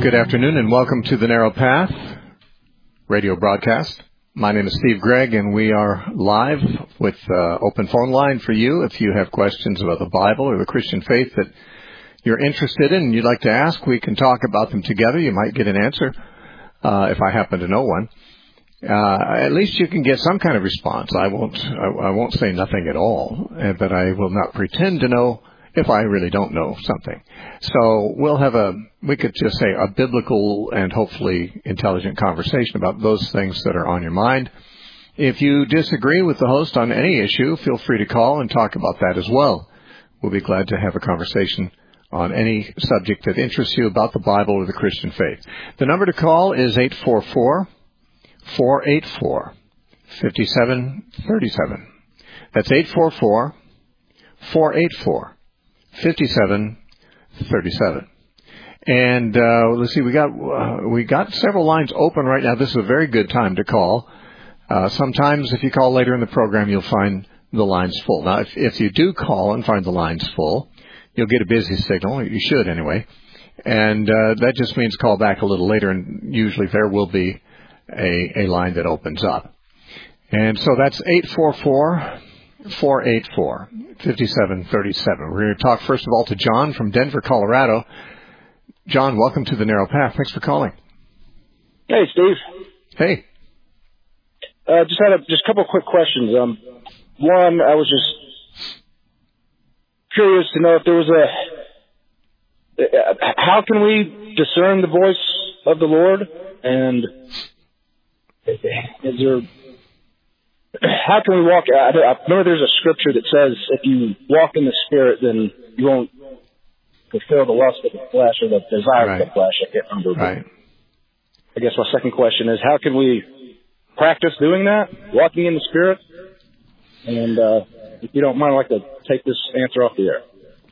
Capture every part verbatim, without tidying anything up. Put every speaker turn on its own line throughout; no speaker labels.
Good afternoon and welcome to the Narrow Path radio broadcast. My name is Steve Gregg and we are live with uh, open phone line for you. If you have questions about the Bible or the Christian faith that you're interested in and you'd like to ask, we can talk about them together. You might get an answer uh, if I happen to know one. Uh, at least you can get some kind of response. I won't, I, I won't say nothing at all, but I will not pretend to know if I really don't know something. So we'll have a, we could just say a biblical and hopefully intelligent conversation about those things that are on your mind. If you disagree with the host on any issue, feel free to call and talk about that as well. We'll be glad to have a conversation on any subject that interests you about the Bible or the Christian faith. The number to call is eight four four, four eight four, five seven three seven. That's eight four four, four eight four, fifty-seven thirty-seven. And uh, let's see, we got uh, we got several lines open right now. This is a very good time to call. Uh, sometimes if you call later in the program, you'll find the lines full. Now, if, if you do call and find the lines full, you'll get a busy signal. You should anyway. And uh, that just means call back a little later, and usually there will be a, a line that opens up. And so that's eight four four, four eight four, five seven three seven. We're going to talk first of all to John from Denver, Colorado. John, welcome to the Narrow Path. Thanks for calling.
Hey, Steve.
Hey.
Uh, just had a, just a couple of quick questions. Um, one, I was just curious to know if there was a, uh, how can we discern the voice of the Lord? And is there, how can we walk? I, I know there's a scripture that says if you walk in the Spirit, then you won't fulfill the lust of the flesh or the desire right. of the flesh. I can't remember.
Right.
I guess my second question is, how can we practice doing that, walking in the Spirit? And uh, if you don't mind, I'd like to take this answer off the air.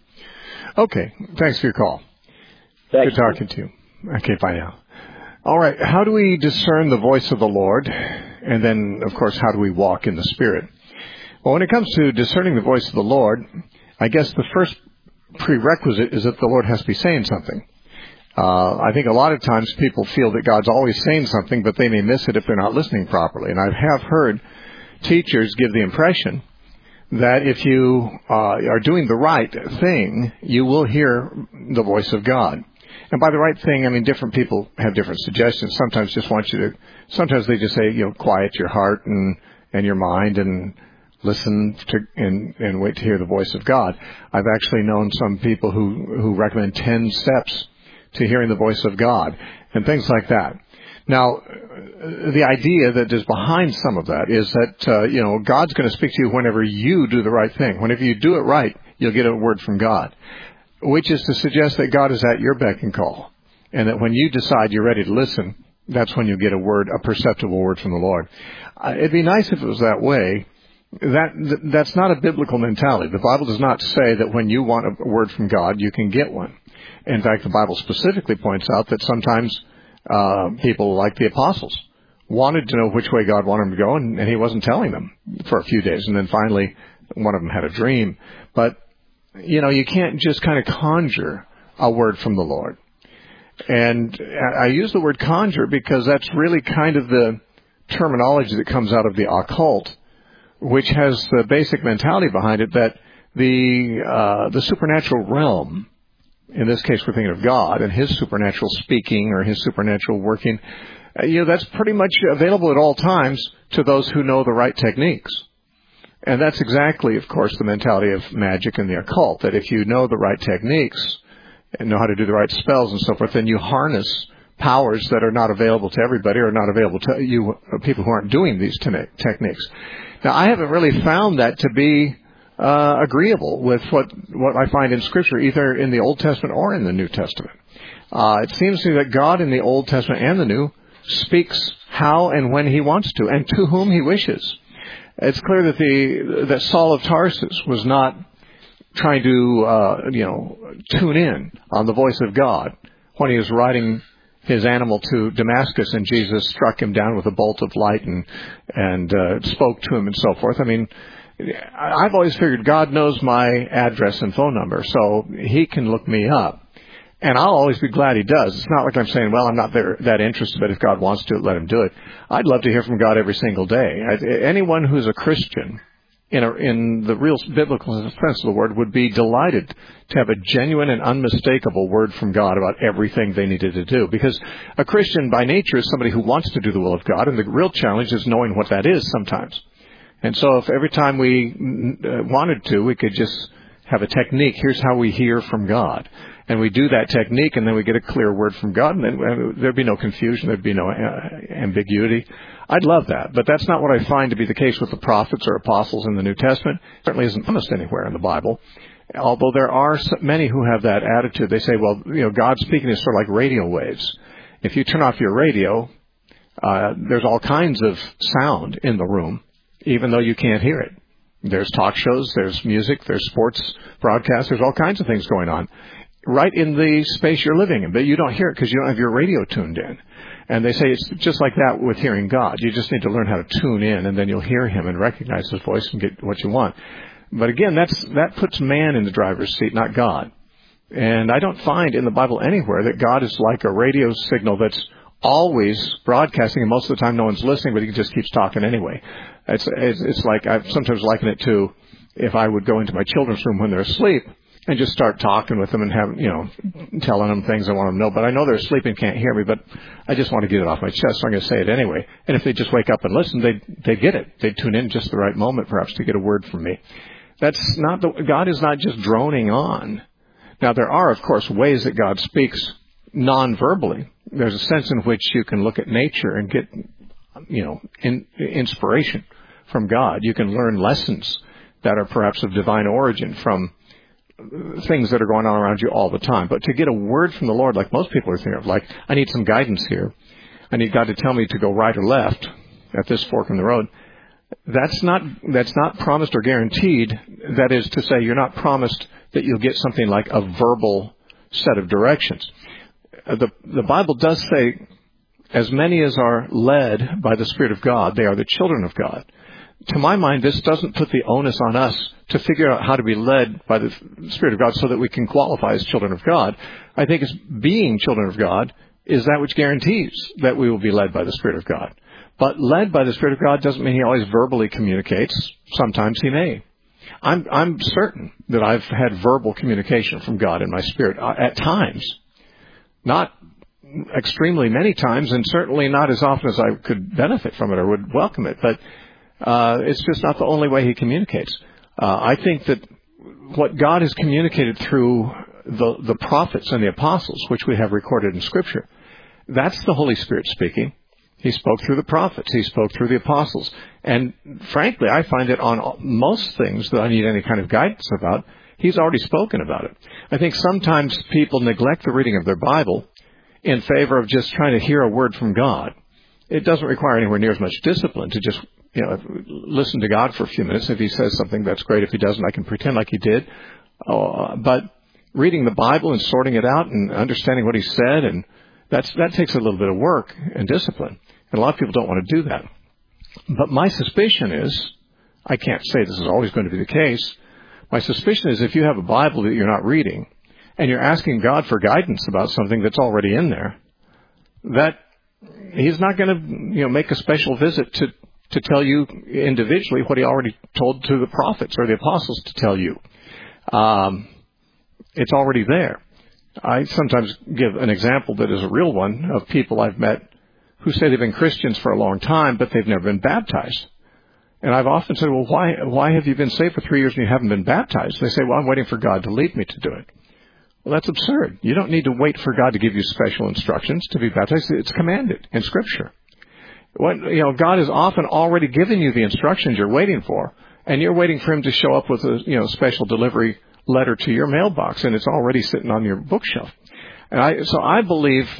Okay. Thanks for your call.
Thank
Good talking to you. Okay, bye now. All right. How do we discern the voice of the Lord? And then, of course, how do we walk in the Spirit? Well, when it comes to discerning the voice of the Lord, I guess the first prerequisite is that the Lord has to be saying something. Uh, I think a lot of times people feel that God's always saying something, but they may miss it if they're not listening properly. And I have heard teachers give the impression that if you uh, are doing the right thing, you will hear the voice of God. And by the right thing, I mean, different people have different suggestions. Sometimes just want you to, sometimes they just say, you know, quiet your heart and, and your mind and listen to and, and wait to hear the voice of God. I've actually known some people who, who recommend ten steps to hearing the voice of God and things like that. Now, the idea that is behind some of that is that, uh, you know, God's going to speak to you whenever you do the right thing. Whenever you do it right, you'll get a word from God, which is to suggest that God is at your beck and call, and that when you decide you're ready to listen, that's when you'll get a word, a perceptible word from the Lord. Uh, it'd be nice if it was that way. That that's not a biblical mentality. The Bible does not say that when you want a word from God, you can get one. In fact, the Bible specifically points out that sometimes uh, people, like the apostles, wanted to know which way God wanted them to go, and, and he wasn't telling them for a few days. And then finally, one of them had a dream. But, you know, you can't just kind of conjure a word from the Lord. And I use the word conjure because that's really kind of the terminology that comes out of the occult, which has the basic mentality behind it that the uh, the supernatural realm, in this case we're thinking of God and his supernatural speaking or his supernatural working, uh, you know, that's pretty much available at all times to those who know the right techniques. And that's exactly, of course, the mentality of magic and the occult, that if you know the right techniques and know how to do the right spells and so forth, then you harness powers that are not available to everybody or not available to you, people who aren't doing these te- techniques. Now, I haven't really found that to be uh, agreeable with what, what I find in Scripture, either in the Old Testament or in the New Testament. Uh, it seems to me that God in the Old Testament and the New speaks how and when he wants to and to whom he wishes. It's clear that the that Saul of Tarsus was not trying to, uh, you know, tune in on the voice of God when he was riding his animal to Damascus and Jesus struck him down with a bolt of light and and uh, spoke to him and so forth. I mean, I've always figured God knows my address and phone number, so he can look me up. And I'll always be glad he does. It's not like I'm saying, well, I'm not there, that interested, but if God wants to, let him do it. I'd love to hear from God every single day. I, anyone who's a Christian, in, a, in the real biblical sense of the word, would be delighted to have a genuine and unmistakable word from God about everything they needed to do. Because a Christian by nature is somebody who wants to do the will of God, and the real challenge is knowing what that is sometimes. And so if every time we wanted to, we could just have a technique, here's how we hear from God. And we do that technique, and then we get a clear word from God, and then there'd be no confusion, there'd be no ambiguity. I'd love that, but that's not what I find to be the case with the prophets or apostles in the New Testament. It certainly isn't promised anywhere in the Bible, although there are many who have that attitude. They say, well, you know, God speaking is sort of like radio waves. If you turn off your radio, uh, there's all kinds of sound in the room, even though you can't hear it. There's talk shows, there's music, there's sports broadcasts, there's all kinds of things going on right in the space you're living in, but you don't hear it because you don't have your radio tuned in. And they say it's just like that with hearing God. You just need to learn how to tune in, and then you'll hear him and recognize his voice and get what you want. But again, that's that puts man in the driver's seat, not God. And I don't find in the Bible anywhere that God is like a radio signal that's always broadcasting, and most of the time no one's listening, but he just keeps talking anyway. It's, it's, it's like I sometimes liken it to if I would go into my children's room when they're asleep and just start talking with them and have, you know, telling them things I want them to know. But I know they're asleep and can't hear me, but I just want to get it off my chest, so I'm going to say it anyway. And if they just wake up and listen, they'd, they'd get it. They'd tune in just the right moment, perhaps, to get a word from me. That's not the, God is not just droning on. Now, there are, of course, ways that God speaks non-verbally. There's a sense in which you can look at nature and get, you know, in, inspiration from God. You can learn lessons that are perhaps of divine origin from things that are going on around you all the time. But to get a word from the Lord, like most people are thinking of, like, I need some guidance here. I need God to tell me to go right or left at this fork in the road. That's not, that's not promised or guaranteed. That is to say, you're not promised that you'll get something like a verbal set of directions. The, the Bible does say, as many as are led by the Spirit of God, they are the children of God. To my mind, this doesn't put the onus on us to figure out how to be led by the Spirit of God so that we can qualify as children of God. I think it's being children of God is that which guarantees that we will be led by the Spirit of God. But led by the Spirit of God doesn't mean he always verbally communicates. Sometimes he may. I'm, I'm certain that I've had verbal communication from God in my spirit at times. Not extremely many times, and certainly not as often as I could benefit from it or would welcome it. But uh, it's just not the only way he communicates. Uh, I think that what God has communicated through the, the prophets and the apostles, which we have recorded in Scripture, that's the Holy Spirit speaking. He spoke through the prophets. He spoke through the apostles. And frankly, I find that on most things that I need any kind of guidance about, he's already spoken about it. I think sometimes people neglect the reading of their Bible in favor of just trying to hear a word from God. It doesn't require anywhere near as much discipline to just, you know, listen to God for a few minutes. If he says something, that's great. If he doesn't, I can pretend like he did. Uh, but reading the Bible and sorting it out and understanding what he said, and that's, that takes a little bit of work and discipline. And a lot of people don't want to do that. But my suspicion is, I can't say this is always going to be the case, my suspicion is if you have a Bible that you're not reading and you're asking God for guidance about something that's already in there, that he's not going to, you know, make a special visit to, to tell you individually what he already told to the prophets or the apostles to tell you. Um, it's already there. I sometimes give an example that is a real one of people I've met who say they've been Christians for a long time, but they've never been baptized. And I've often said, well, why why have you been saved for three years and you haven't been baptized? They say, well, I'm waiting for God to lead me to do it. Well, that's absurd. You don't need to wait for God to give you special instructions to be baptized. It's commanded in Scripture. What, you know, God has often already given you the instructions you're waiting for, and you're waiting for him to show up with a, you know, special delivery letter to your mailbox, and it's already sitting on your bookshelf. And I, so I believe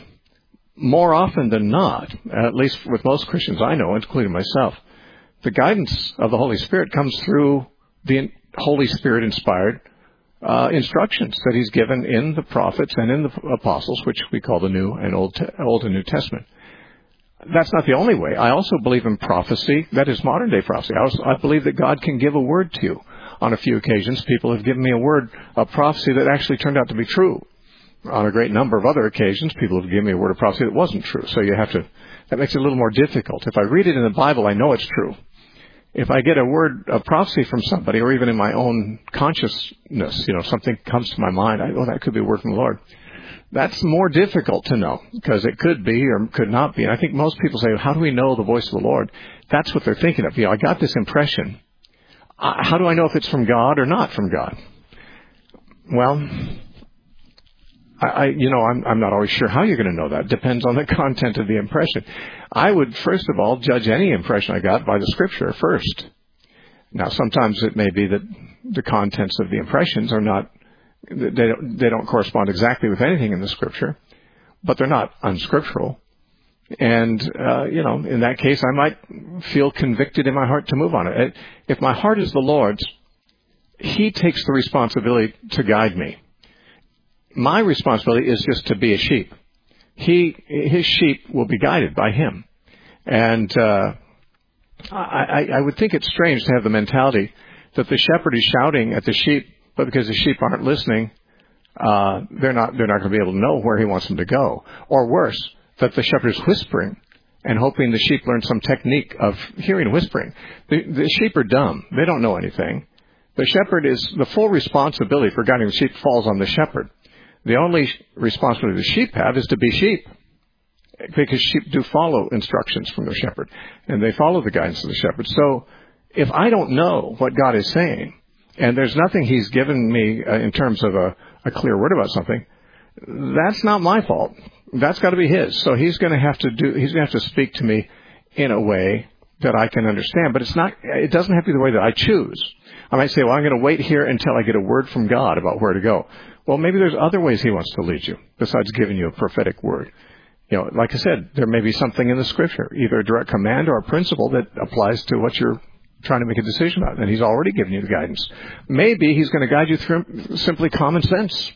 more often than not, at least with most Christians I know, including myself, the guidance of the Holy Spirit comes through the Holy Spirit-inspired uh, instructions that he's given in the prophets and in the apostles, which we call the New and Old, Old and New Testament. That's not the only way. I also believe in prophecy. That is modern-day prophecy. I, also, I believe that God can give a word to you. On a few occasions, people have given me a word, a prophecy that actually turned out to be true. on a great number of other occasions, people have given me a word of prophecy that wasn't true. So you have to, that makes it a little more difficult. If I read it in the Bible, I know it's true. If I get a word of prophecy from somebody, or even in my own consciousness, you know, something comes to my mind, I, oh, that could be a word from the Lord. That's more difficult to know, because it could be or could not be. And I think most people say, how do we know the voice of the Lord? That's what they're thinking of. You know, I got this impression. Uh, how do I know if it's from God or not from God? Well, I, I you know, I'm, I'm not always sure how you're going to know that. It depends on the content of the impression. I would, first of all, judge any impression I got by the Scripture first. Now, sometimes it may be that the contents of the impressions are not, they don't, they don't correspond exactly with anything in the Scripture, but they're not unscriptural. And, uh, you know, in that case, I might feel convicted in my heart to move on it. If my heart is the Lord's, He takes the responsibility to guide me. My responsibility is just to be a sheep. He, his sheep will be guided by Him. And, uh, I, I would think it's strange to have the mentality that the shepherd is shouting at the sheep, but because the sheep aren't listening, uh, they're not, they're not going to be able to know where he wants them to go. Or worse, that the shepherd is whispering and hoping the sheep learn some technique of hearing whispering. The, the sheep are dumb. They don't know anything. The shepherd is, the full responsibility for guiding the sheep falls on the shepherd. The only responsibility the sheep have is to be sheep, because sheep do follow instructions from their shepherd, and they follow the guidance of the shepherd. So if I don't know what God is saying, and there's nothing He's given me uh, in terms of a, a clear word about something, that's not my fault. That's got to be His. So He's going to have to do, He's going to have to speak to me in a way that I can understand. But it's not, it doesn't have to be the way that I choose. I might say, well, I'm going to wait here until I get a word from God about where to go. Well, maybe there's other ways He wants to lead you besides giving you a prophetic word. You know, like I said, there may be something in the Scripture, either a direct command or a principle that applies to what you're trying to make a decision about, and He's already given you the guidance. Maybe He's going to guide you through simply common sense.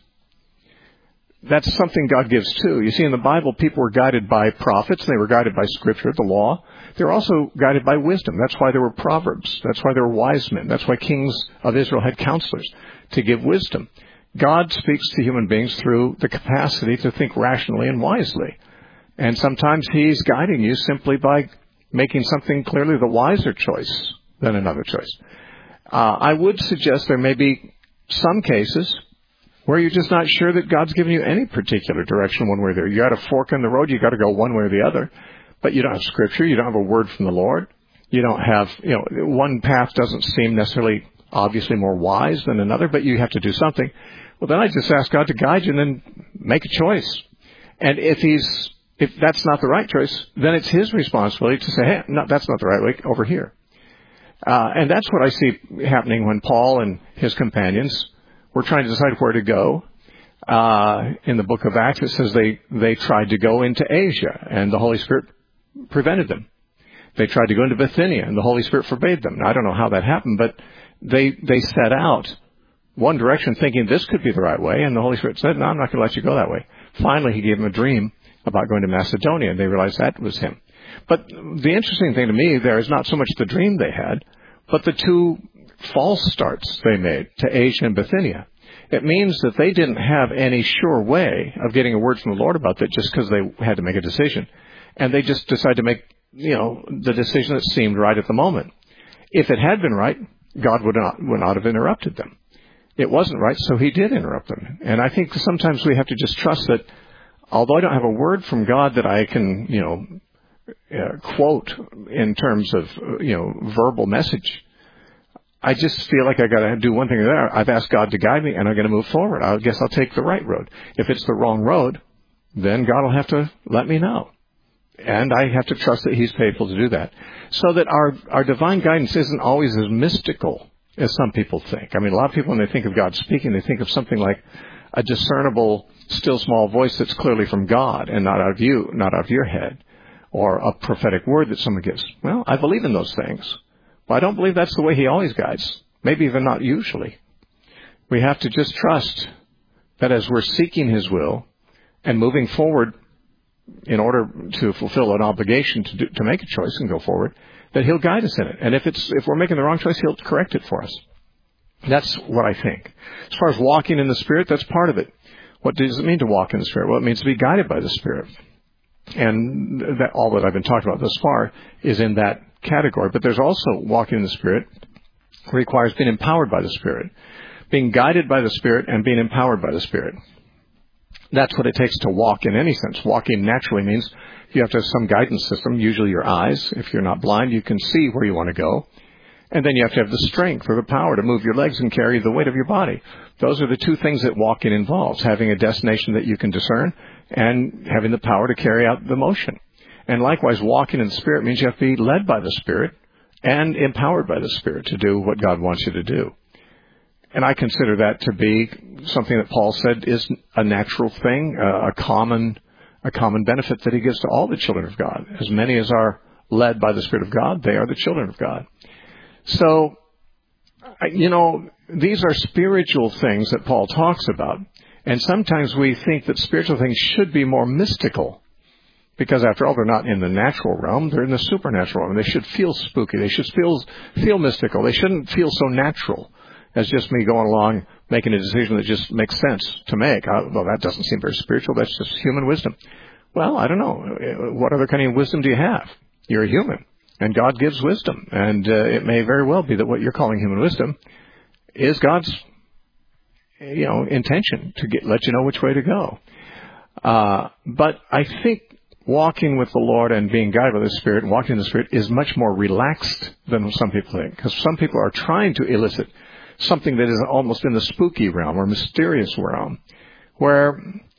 That's something God gives too. You see, in the Bible, people were guided by prophets. They were guided by Scripture, the law. They were also guided by wisdom. That's why there were proverbs. That's why there were wise men. That's why kings of Israel had counselors to give wisdom. God speaks to human beings through the capacity to think rationally and wisely. And sometimes He's guiding you simply by making something clearly the wiser choice than another choice. Uh, I would suggest there may be some cases where you're just not sure that God's given you any particular direction one way or the other. You got a fork in the road, you got to go one way or the other. But you don't have Scripture, you don't have a word from the Lord. You don't have, you know, one path doesn't seem necessarily obviously more wise than another, but you have to do something. Well, then I just ask God to guide you and then make a choice. And if He's If that's not the right choice, then it's His responsibility to say, hey, no, that's not the right way, over here. Uh, and that's what I see happening when Paul and his companions were trying to decide where to go. Uh, in the book of Acts, it says they, they tried to go into Asia, and the Holy Spirit prevented them. They tried to go into Bithynia, and the Holy Spirit forbade them. Now, I don't know how that happened, but they, they set out one direction thinking this could be the right way, and the Holy Spirit said, no, I'm not going to let you go that way. Finally, He gave them a dream about going to Macedonia, and they realized that was Him. But the interesting thing to me there is not so much the dream they had, but the two false starts they made to Asia and Bithynia. It means that they didn't have any sure way of getting a word from the Lord about that just because they had to make a decision. And they just decided to make, you know, the decision that seemed right at the moment. If it had been right, God would not, would not have interrupted them. It wasn't right, so He did interrupt them. And I think sometimes we have to just trust that although I don't have a word from God that I can, you know, uh, quote in terms of, you know, verbal message, I just feel like I got to do one thing or the other. I've asked God to guide me, and I'm going to move forward. I guess I'll take the right road. If it's the wrong road, then God will have to let me know. And I have to trust that He's faithful to do that. So that our, our divine guidance isn't always as mystical as some people think. I mean, a lot of people, when they think of God speaking, they think of something like a discernible, still small voice that's clearly from God and not out of you, not out of your head, or a prophetic word that someone gives. Well, I believe in those things, but I don't believe that's the way He always guides. Maybe even not usually. We have to just trust that as we're seeking His will and moving forward in order to fulfill an obligation to do, to make a choice and go forward, that He'll guide us in it. And if it's if we're making the wrong choice, He'll correct it for us. That's what I think. As far as walking in the Spirit, that's part of it. What does it mean to walk in the Spirit? Well, it means to be guided by the Spirit. And that, all that I've been talking about thus far is in that category. But there's also walking in the Spirit requires being empowered by the Spirit, being guided by the Spirit and being empowered by the Spirit. That's what it takes to walk in any sense. Walking naturally means you have to have some guidance system, usually your eyes. If you're not blind, you can see where you want to go. And then you have to have the strength or the power to move your legs and carry the weight of your body. Those are the two things that walking involves, having a destination that you can discern and having the power to carry out the motion. And likewise, walking in the Spirit means you have to be led by the Spirit and empowered by the Spirit to do what God wants you to do. And I consider that to be something that Paul said is a natural thing, a common, a common benefit that he gives to all the children of God. As many as are led by the Spirit of God, they are the children of God. So, you know, these are spiritual things that Paul talks about. And sometimes we think that spiritual things should be more mystical. Because after all, they're not in the natural realm, they're in the supernatural realm. They should feel spooky. They should feel, feel mystical. They shouldn't feel so natural as just me going along making a decision that just makes sense to make. I, well, that doesn't seem very spiritual. That's just human wisdom. Well, I don't know. What other kind of wisdom do you have? You're a human. And God gives wisdom. And uh, it may very well be that what you're calling human wisdom is God's, you know, intention to get, let you know which way to go. Uh, but I think walking with the Lord and being guided by the Spirit and walking in the Spirit is much more relaxed than some people think. Because some people are trying to elicit something that is almost in the spooky realm or mysterious realm, where,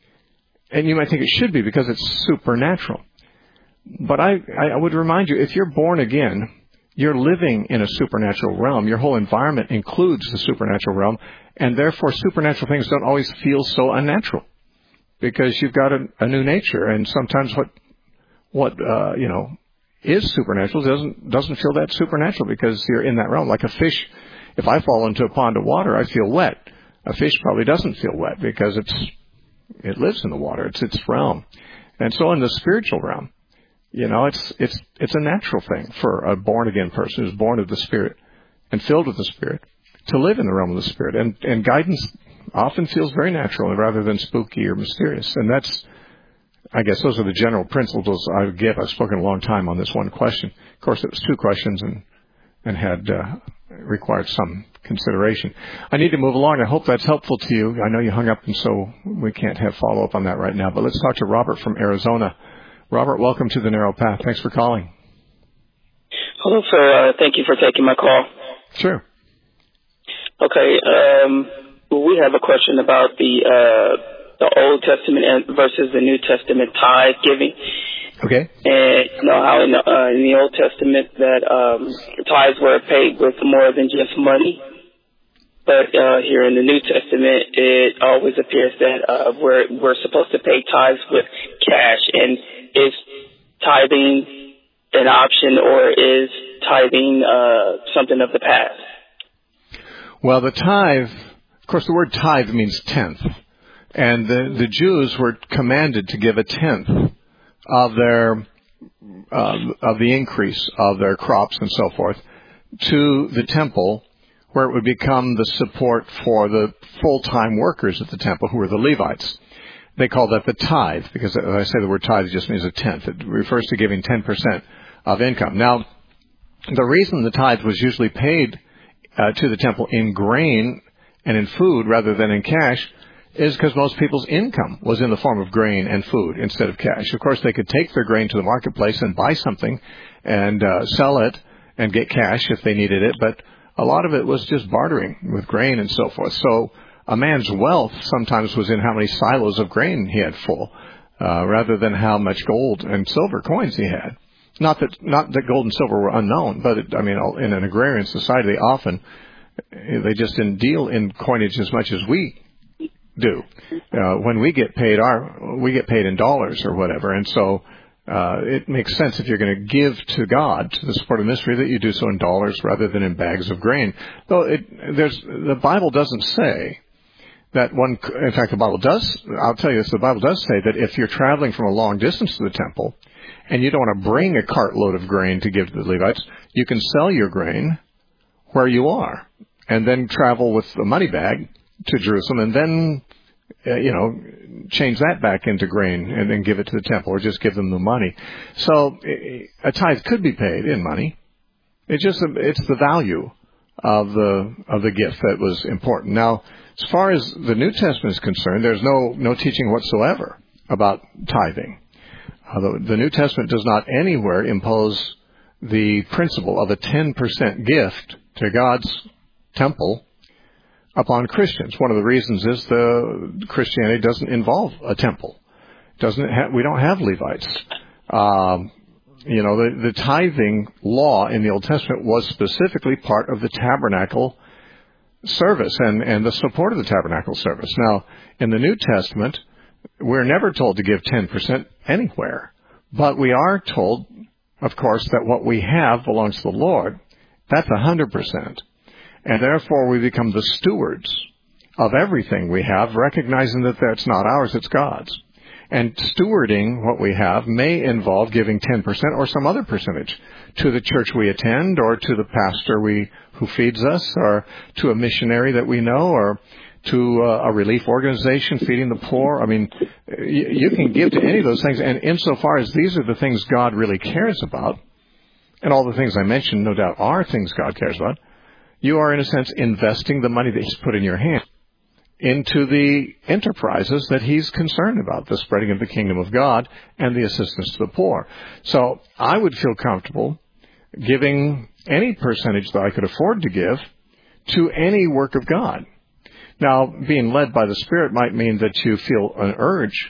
and you might think it should be because it's supernatural. But I, I would remind you, if you're born again, you're living in a supernatural realm. Your whole environment includes the supernatural realm, and therefore supernatural things don't always feel so unnatural because you've got a, a new nature, and sometimes what, what uh, you know, is supernatural doesn't doesn't feel that supernatural because you're in that realm. Like a fish, if I fall into a pond of water, I feel wet. A fish probably doesn't feel wet because it's it lives in the water. It's its realm, and so in the spiritual realm. You know, it's it's it's a natural thing for a born-again person who's born of the Spirit and filled with the Spirit to live in the realm of the Spirit. And, and guidance often feels very natural rather than spooky or mysterious. And that's, I guess, those are the general principles I would give. I've spoken a long time on this one question. Of course, it was two questions and, and had uh, required some consideration. I need to move along. I hope that's helpful to you. I know you hung up, and so we can't have follow-up on that right now. But let's talk to Robert from Arizona. Robert, welcome to The Narrow Path. Thanks for calling.
Hello, sir. Uh, thank you for taking my call.
Sure.
Okay. Um, well, we have a question about the uh, the Old Testament versus the New Testament tithe giving.
Okay.
And you know how in the, uh, in the Old Testament that um, tithes were paid with more than just money. But uh, here in the New Testament, it always appears that uh, we're we're supposed to pay tithes with cash. And is tithing an option, or is tithing uh, something of the past?
Well, the tithe, of course, the word tithe means tenth. And the, the Jews were commanded to give a tenth of their uh, of the increase of their crops and so forth to the temple, where it would become the support for the full-time workers at the temple, who were the Levites. They call that the tithe, because as I say, the word tithe just means a tenth. It refers to giving ten percent of income. Now, the reason the tithe was usually paid uh, to the temple in grain and in food rather than in cash is because most people's income was in the form of grain and food instead of cash. Of course, they could take their grain to the marketplace and buy something and uh, sell it and get cash if they needed it, but a lot of it was just bartering with grain and so forth. So a man's wealth sometimes was in how many silos of grain he had full, uh, rather than how much gold and silver coins he had. Not that not that gold and silver were unknown, but it, I mean, in an agrarian society, they often they just didn't deal in coinage as much as we do. Uh, when we get paid, our we get paid in dollars or whatever, and so uh, it makes sense if you're going to give to God to the support of ministry that you do so in dollars rather than in bags of grain. Though it, there's the Bible doesn't say that one, in fact, the Bible does, I'll tell you this, the Bible does say that if you're traveling from a long distance to the temple and you don't want to bring a cartload of grain to give to the Levites, you can sell your grain where you are and then travel with a money bag to Jerusalem and then, uh, you know, then change that back into grain and then give it to the temple, or just give them the money. So a tithe could be paid in money. It's just it's the value of the of the gift that was important. Now, as far as the New Testament is concerned, there's no no teaching whatsoever about tithing. Uh, the, the New Testament does not anywhere impose the principle of a ten percent gift to God's temple upon Christians. One of the reasons is the Christianity doesn't involve a temple. Doesn't ha- we don't have Levites. Um, you know, the, the tithing law in the Old Testament was specifically part of the tabernacle service and, and the support of the tabernacle service. Now, in the New Testament, we're never told to give ten percent anywhere, but we are told, of course, that what we have belongs to the Lord. That's one hundred percent. And therefore, we become the stewards of everything we have, recognizing that that's not ours, it's God's. And stewarding what we have may involve giving ten percent or some other percentage to the church we attend, or to the pastor we who feeds us, or to a missionary that we know, or to a relief organization feeding the poor. I mean, you can give to any of those things, and insofar as these are the things God really cares about, and all the things I mentioned no doubt are things God cares about, you are in a sense investing the money that He's put in your hand into the enterprises that He's concerned about, the spreading of the kingdom of God and the assistance to the poor. So I would feel comfortable giving any percentage that I could afford to give to any work of God. Now, being led by the Spirit might mean that you feel an urge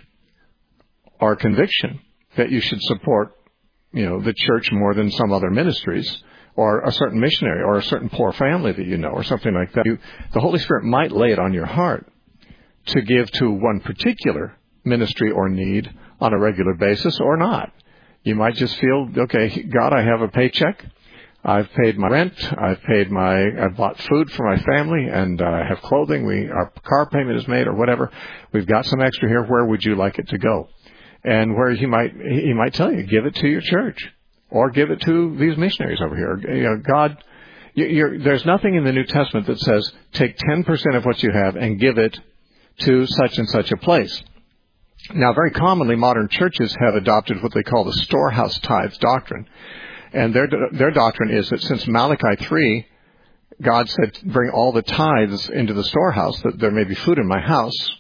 or conviction that you should support, you know, the church more than some other ministries, or a certain missionary, or a certain poor family that you know, or something like that. You, the Holy Spirit might lay it on your heart to give to one particular ministry or need on a regular basis, or not. You might just feel, okay, God, I have a paycheck. I've paid my rent. I've paid my, I've bought food for my family, and I uh, have clothing. We, our car payment is made, or whatever. We've got some extra here. Where would you like it to go? And where he might, he might tell you, give it to your church, or give it to these missionaries over here. You know, God, you're, there's nothing in the New Testament that says take ten percent of what you have and give it to such and such a place. Now, very commonly, modern churches have adopted what they call the storehouse tithes doctrine. And their their doctrine is that since Malachi three, God said, bring all the tithes into the storehouse, that there may be food in my house.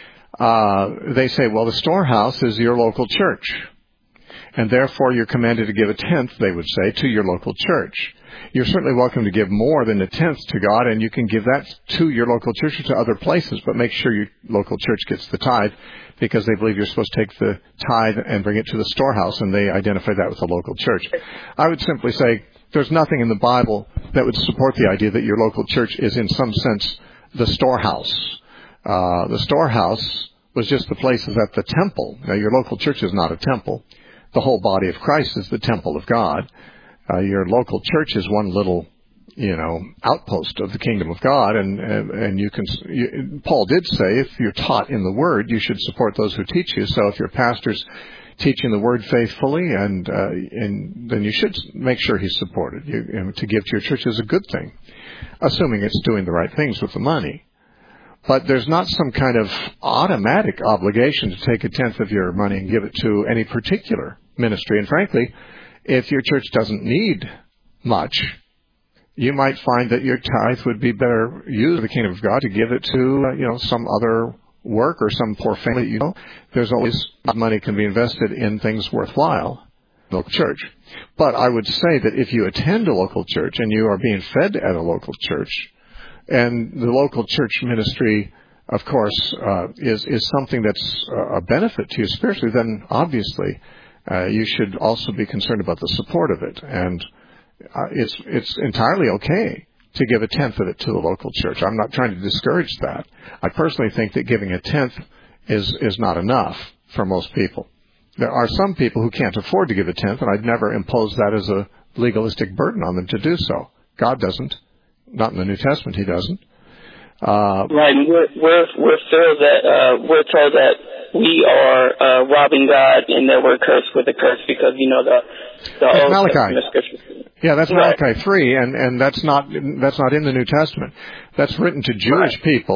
Uh, they say, well, the storehouse is your local church. And therefore, you're commanded to give a tenth, they would say, to your local church. You're certainly welcome to give more than a tenth to God, and you can give that to your local church or to other places, but make sure your local church gets the tithe, because they believe you're supposed to take the tithe and bring it to the storehouse, and they identify that with the local church. I would simply say there's nothing in the Bible that would support the idea that your local church is in some sense the storehouse. Uh, the storehouse was just the places at the temple. Now, your local church is not a temple. The whole body of Christ is the temple of God. Uh, your local church is one little, you know, outpost of the kingdom of God, and and, and you can. You, Paul did say, if you're taught in the Word, you should support those who teach you. So if your pastor's teaching the Word faithfully, and uh, and then you should make sure he's supported. You, you know, to give to your church is a good thing, assuming it's doing the right things with the money. But there's not some kind of automatic obligation to take a tenth of your money and give it to any particular ministry. And frankly, if your church doesn't need much, you might find that your tithe would be better used in the kingdom of God to give it to, uh, you know, some other work or some poor family. You know, there's always money can be invested in things worthwhile. Local church. But I would say that if you attend a local church and you are being fed at a local church, and the local church ministry, of course, uh, is is something that's a benefit to you spiritually, then obviously uh, you should also be concerned about the support of it. And uh, it's it's entirely okay to give a tenth of it to the local church. I'm not trying to discourage that. I personally think that giving a tenth is is not enough for most people. There are some people who can't afford to give a tenth, and I'd never impose that as a legalistic burden on them to do so. God doesn't. Not in the New Testament, He doesn't. Uh,
right, and we're we're we're filled that uh, we're told that we are uh, robbing God and that we're cursed with a curse because you know the the
that's
Old
Malachi.
Testament scripture.
Yeah, that's
right.
Malachi three, and and that's not that's not in the New Testament. That's written to Jewish
right.
people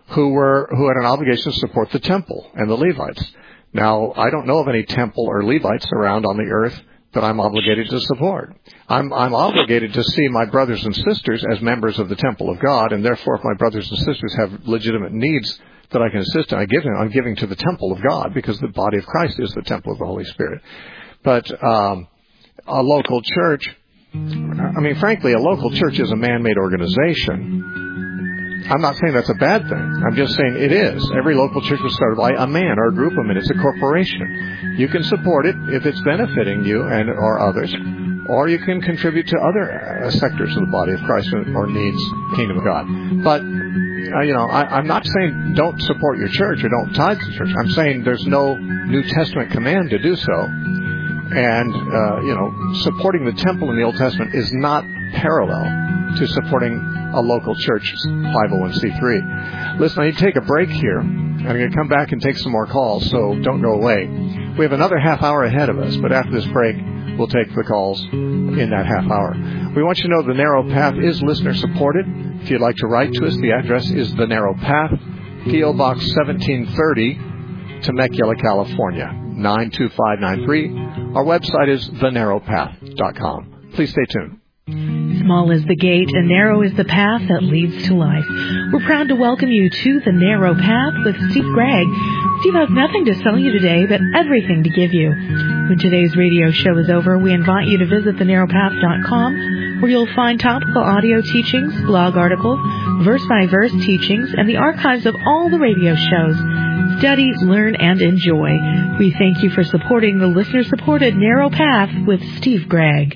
who were who had an obligation to support the temple and the Levites. Now, I don't know of any temple or Levites around on the earth that I'm obligated to support. I'm, I'm obligated to see my brothers and sisters as members of the temple of God, and therefore if my brothers and sisters have legitimate needs that I can assist in, I give them, I'm giving to the temple of God, because the body of Christ is the temple of the Holy Spirit. But um, a local church, I mean, frankly, a local church is a man-made organization. I'm not saying that's a bad thing. I'm just saying it is. Every local church was started by a man or a group of men. It's a corporation. You can support it if it's benefiting you and or others, or you can contribute to other uh, sectors of the body of Christ or needs the kingdom of God. But, uh, you know, I, I'm not saying don't support your church or don't tithe to the church. I'm saying there's no New Testament command to do so. And, uh, you know, supporting the temple in the Old Testament is not parallel to supporting a local church five oh one c three. Listen, I need to take a break here. I'm going to come back and take some more calls, so don't go away. We have another half hour ahead of us, but after this break, we'll take the calls in that half hour. We want you to know the Narrow Path is listener-supported. If you'd like to write to us, the address is The Narrow Path, P O. Box seventeen thirty, Temecula, California, nine two five nine three. Our website is the narrow path dot com. Please stay tuned.
Small is the gate and narrow is the path that leads to life. We're proud to welcome you to The Narrow Path with Steve Gregg. Steve has nothing to sell you today, but everything to give you. When today's radio show is over, we invite you to visit the narrow path dot com, where you'll find topical audio teachings, blog articles, verse-by-verse teachings, and the archives of all the radio shows. Study, learn, and enjoy. We thank you for supporting the listener-supported Narrow Path with Steve Gregg.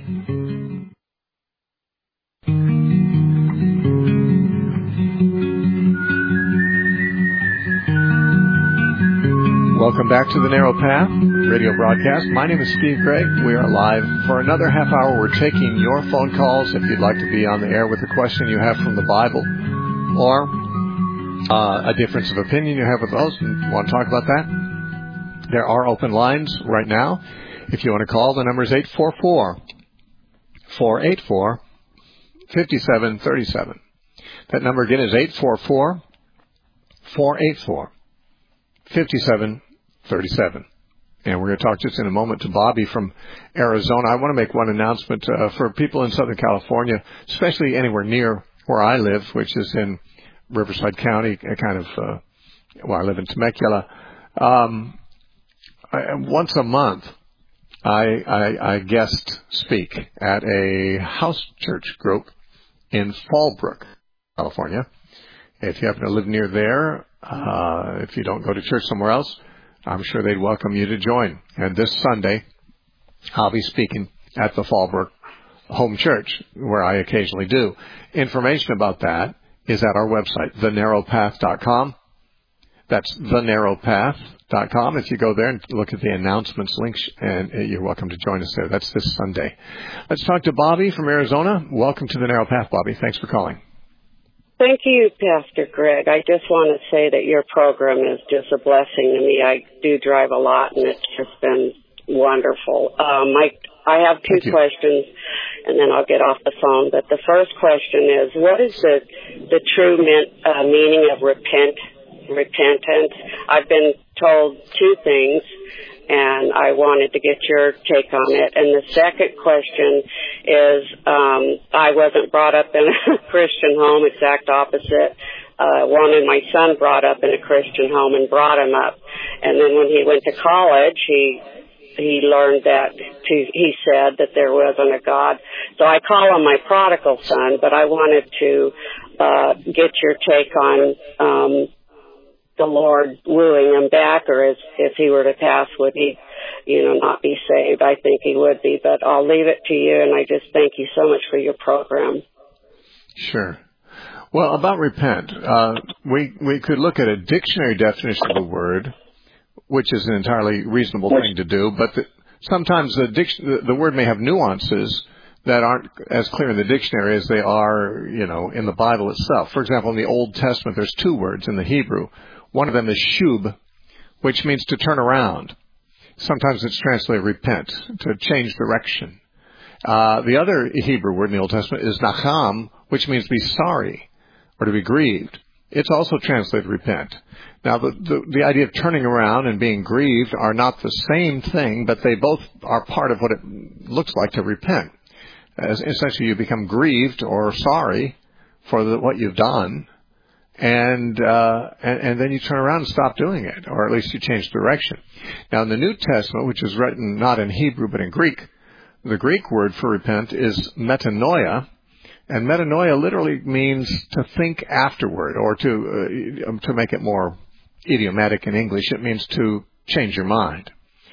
Welcome back to the Narrow Path radio broadcast. My name is Steve Gregg. We are live for another half hour. We're taking your phone calls if you'd like to be on the air with a question you have from the Bible, or uh, a difference of opinion you have with those and want to talk about that. There are open lines right now. If you want to call, the number is eight four four, four eight four, five seven three seven. That number again is eight four four, four eight four, five seven thirty-seven. And we're going to talk just in a moment to Bobby from Arizona. I want to make one announcement uh, for people in Southern California, especially anywhere near where I live, which is in Riverside County, kind of, uh, well, I live in Temecula. Um, I, once a month, I, I, I guest speak at a house church group in Fallbrook, California. If you happen to live near there, uh, if you don't go to church somewhere else, I'm sure they'd welcome you to join. And this Sunday, I'll be speaking at the Fallbrook Home Church, where I occasionally do. Information about that is at our website, the narrow path dot com. That's the narrow path dot com. If you go there and look at the announcements links, and you're welcome to join us there. That's this Sunday. Let's talk to Bobby from Arizona. Welcome to the Narrow Path, Bobby. Thanks for calling.
Thank you, Pastor Greg. I just want to say that your program is just a blessing to me. I do drive a lot, and it's just been wonderful. Um, I, I have two questions, and then I'll get off the phone. But the first question is, what is the, the true mean, uh, meaning of repent, repentance? I've been told two things, and I wanted to get your take on it. And the second question is, um, I wasn't brought up in a Christian home, exact opposite. Uh, wanted my son brought up in a Christian home and brought him up. And then when he went to college, he he learned that, to, he said that there wasn't a God. So I call him my prodigal son, but I wanted to uh, get your take on um the Lord wooing him back, or if, if he were to pass, would he, you know, not be saved? I think he would be, but I'll leave it to you, and I just thank you so much for your program.
Sure. Well, about repent, uh, we we could look at a dictionary definition of the word, which is an entirely reasonable thing to do, but the, sometimes the, diction, the, the word may have nuances that aren't as clear in the dictionary as they are, you know, in the Bible itself. For example, in the Old Testament, there's two words in the Hebrew. One of them is shub, which means to turn around. Sometimes it's translated repent, to change direction. Uh, the other Hebrew word in the Old Testament is nacham, which means to be sorry or to be grieved. it's also translated repent. Now, the, the, the idea of turning around and being grieved are not the same thing, but they both are part of what it looks like to repent. As essentially, you become grieved or sorry for the, what you've done, and, uh, and and then you turn around and stop doing it, or at least you change direction. Now, in the New Testament, which is written not in Hebrew but in Greek, the Greek word for repent is metanoia, and metanoia literally means to think afterward, or to uh, to make it more idiomatic in English, it means to change your mind.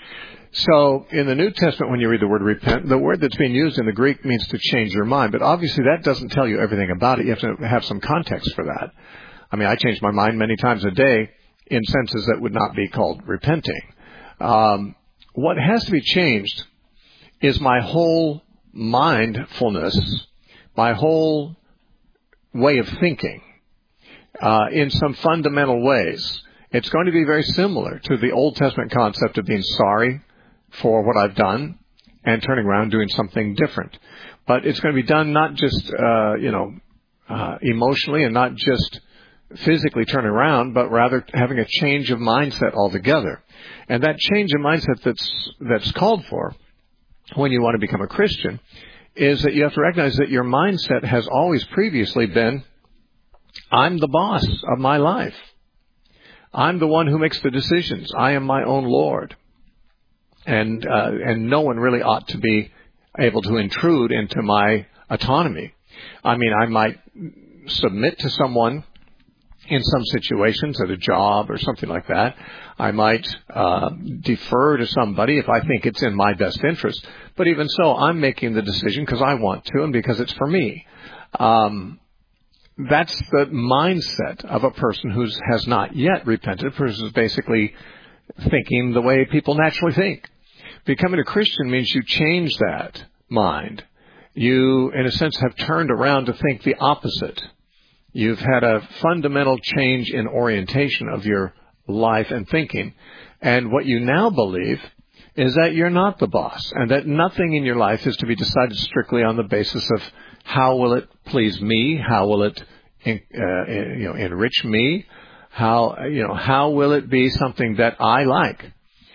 So in the New Testament, when you read the word repent, the word that's being used in the Greek means to change your mind. But obviously that doesn't tell you everything about it. You have to have some context for that. I mean, I change my mind many times a day in senses that would not be called repenting. Um, what has to be changed is my whole mindfulness, my whole way of thinking, uh, in some fundamental ways. It's going to be very similar to the Old Testament concept of being sorry for what I've done and turning around and doing something different. But it's going to be done not just, uh, you know, uh, emotionally and not just physically turning around, but rather having a change of mindset altogether. And that change of mindset that's that's called for when you want to become a Christian is that you have to recognize that your mindset has always previously been, I'm the boss of my life. I'm the one who makes the decisions. I am my own Lord. And uh, and no one really ought to be able to intrude into my autonomy. I mean, I might submit to someone in some situations at a job or something like that. I might uh, defer to somebody if I think it's in my best interest. But even so, I'm making the decision because I want to and because it's for me. Um, that's the mindset of a person who has not yet repented. A person who's basically thinking the way people naturally think. Becoming a Christian means you change that mind. You, in a sense, have turned around to think the opposite. You've had a fundamental change in orientation of your life and thinking. And what you now believe is that you're not the boss and that nothing in your life is to be decided strictly on the basis of how will it please me, how will it uh, you know, enrich me, how, you know, how will it be something that I like.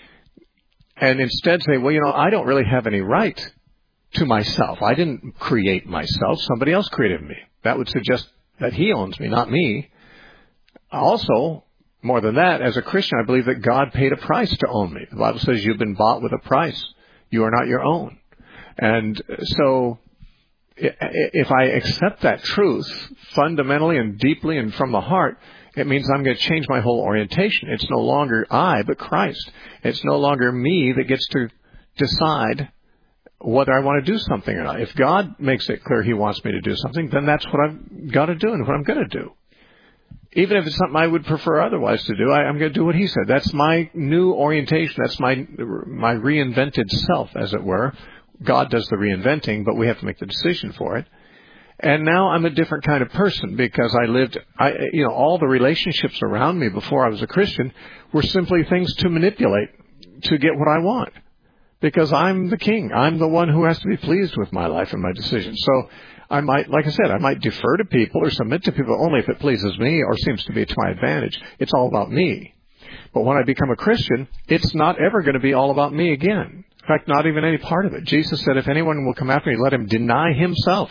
And instead say, well, you know, I don't really have any right to myself. I didn't create myself. Somebody else created me. That would suggest that he owns me, not me. Also, more than that, as a Christian, I believe that God paid a price to own me. The Bible says you've been bought with a price. You are not your own. And so if I accept that truth fundamentally and deeply and from the heart, it means I'm going to change my whole orientation. It's no longer I, but Christ. It's no longer me that gets to decide whether I want to do something or not. If God makes it clear he wants me to do something, then that's what I've got to do and what I'm going to do. Even if it's something I would prefer otherwise to do, I, I'm going to do what he said. That's my new orientation. That's my my reinvented self, as it were. God does the reinventing, but we have to make the decision for it. And now I'm a different kind of person because I lived, I, you know, all the relationships around me before I was a Christian were simply things to manipulate to get what I want. Because I'm the king. I'm the one who has to be pleased with my life and my decisions. So I might, like I said, I might defer to people or submit to people only if it pleases me or seems to be to my advantage. It's all about me. But when I become a Christian, it's not ever going to be all about me again. In fact, not even any part of it. Jesus said, if anyone will come after me, let him deny himself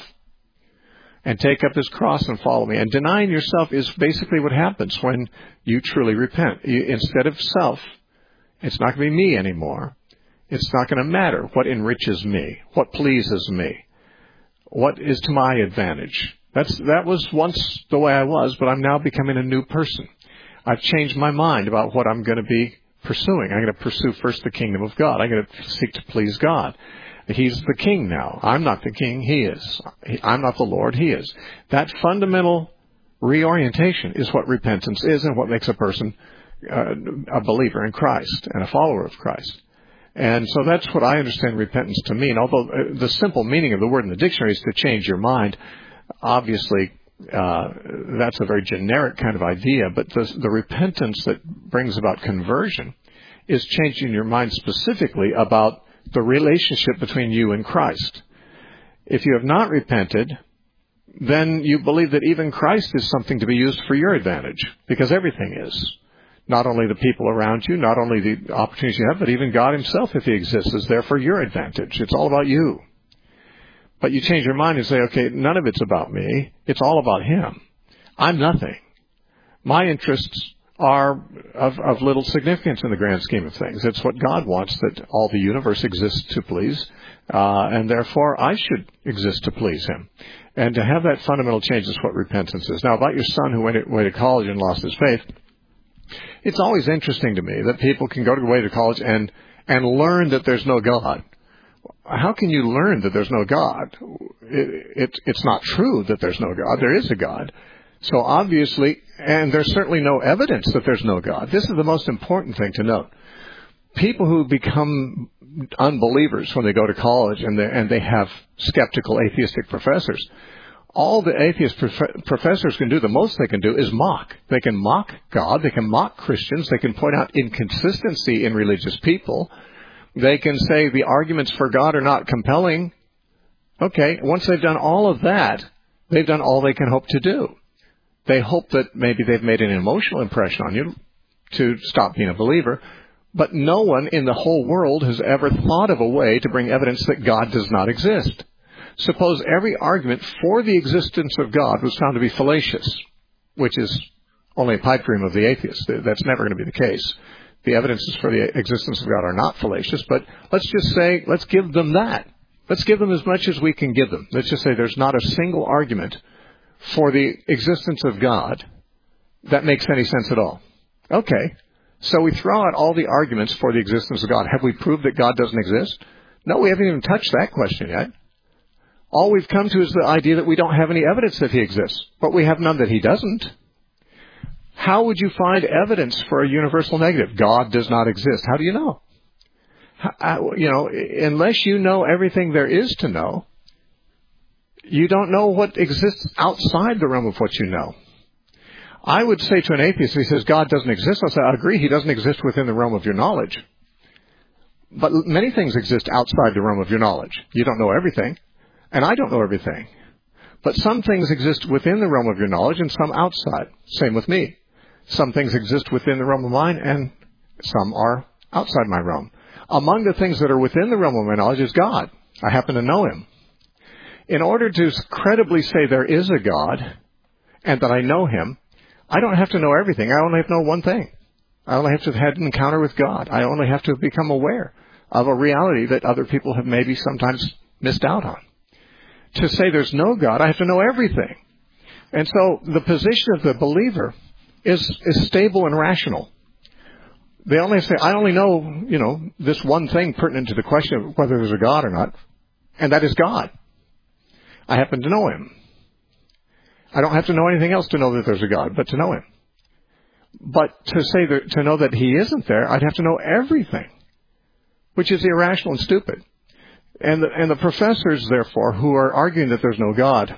and take up his cross and follow me. And denying yourself is basically what happens when you truly repent. You, instead of self, it's not going to be me anymore. It's not going to matter what enriches me, what pleases me, what is to my advantage. That's, that was once the way I was, but I'm now becoming a new person. I've changed my mind about what I'm going to be pursuing. I'm going to pursue first the kingdom of God. I'm going to seek to please God. He's the king now. I'm not the king. He is. I'm not the Lord. He is. That fundamental reorientation is what repentance is and what makes a person uh, a believer in Christ and a follower of Christ. And so that's what I understand repentance to mean. Although the simple meaning of the word in the dictionary is to change your mind, obviously uh, that's a very generic kind of idea. But the, the repentance that brings about conversion is changing your mind specifically about the relationship between you and Christ. If you have not repented, then you believe that even Christ is something to be used for your advantage, because everything is. Not only the people around you, not only the opportunities you have, but even God himself, if he exists, is there for your advantage. It's all about you. But you change your mind and say, okay, none of it's about me. It's all about him. I'm nothing. My interests are of, of little significance in the grand scheme of things. It's what God wants, that all the universe exists to please, uh, and therefore I should exist to please him. And to have that fundamental change is what repentance is. Now, about your son who went away to college and lost his faith, it's always interesting to me that people can go away to college and, and learn that there's no God. How can you learn that there's no God? It, it, it's not true that there's no God. There is a God. So obviously, and there's certainly no evidence that there's no God. This is the most important thing to note. People who become unbelievers when they go to college and they, and they have skeptical atheistic professors, all the atheist prof- professors can do, the most they can do, is mock. They can mock God. They can mock Christians. They can point out inconsistency in religious people. They can say the arguments for God are not compelling. Okay, once they've done all of that, they've done all they can hope to do. They hope that maybe they've made an emotional impression on you to stop being a believer, but no one in the whole world has ever thought of a way to bring evidence that God does not exist. Suppose every argument for the existence of God was found to be fallacious, which is only a pipe dream of the atheist. That's never going to be the case. The evidences for the existence of God are not fallacious, but let's just say, let's give them that. Let's give them as much as we can give them. Let's just say there's not a single argument for the existence of God that makes any sense at all. Okay, so we throw out all the arguments for the existence of God. Have we proved that God doesn't exist? No, we haven't even touched that question yet. All we've come to is the idea that we don't have any evidence that he exists, but we have none that he doesn't. How would you find evidence for a universal negative? God does not exist. How do you know? How, you know, unless you know everything there is to know, you don't know what exists outside the realm of what you know. I would say to an atheist, if he says God doesn't exist, I'll say, I agree, he doesn't exist within the realm of your knowledge. But many things exist outside the realm of your knowledge. You don't know everything, and I don't know everything. But some things exist within the realm of your knowledge and some outside. Same with me. Some things exist within the realm of mine and some are outside my realm. Among the things that are within the realm of my knowledge is God. I happen to know him. In order to credibly say there is a God and that I know him, I don't have to know everything. I only have to know one thing. I only have to have had an encounter with God. I only have to have become aware of a reality that other people have maybe sometimes missed out on. To say there's no God, I have to know everything. And so the position of the believer is, is stable and rational. They only say, I only know, you know, this one thing pertinent to the question of whether there's a God or not, and that is God. I happen to know him. I don't have to know anything else to know that there's a God, but to know him. But to say that, to know that he isn't there, I'd have to know everything, which is irrational and stupid. And the, and the professors, therefore, who are arguing that there's no God,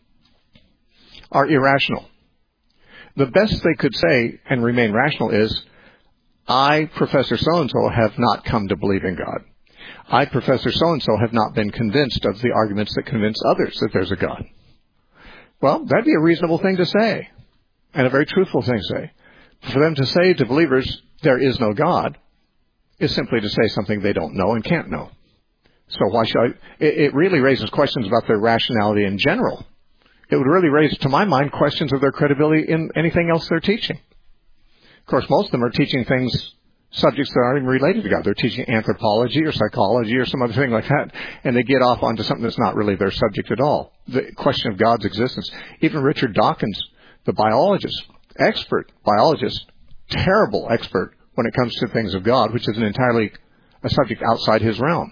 are irrational. The best they could say and remain rational is, I, Professor So-and-so, have not come to believe in God. I, Professor So-and-so, have not been convinced of the arguments that convince others that there's a God. Well, that'd be a reasonable thing to say, and a very truthful thing to say. For them to say to believers, there is no God, is simply to say something they don't know and can't know. So why should I? It, it really raises questions about their rationality in general. It would really raise, to my mind, questions of their credibility in anything else they're teaching. Of course, most of them are teaching things, subjects that aren't even related to God. They're teaching anthropology or psychology or some other thing like that, and they get off onto something that's not really their subject at all. The question of God's existence. Even Richard Dawkins, the biologist, expert biologist, terrible expert when it comes to things of God, which is an entirely a subject outside his realm.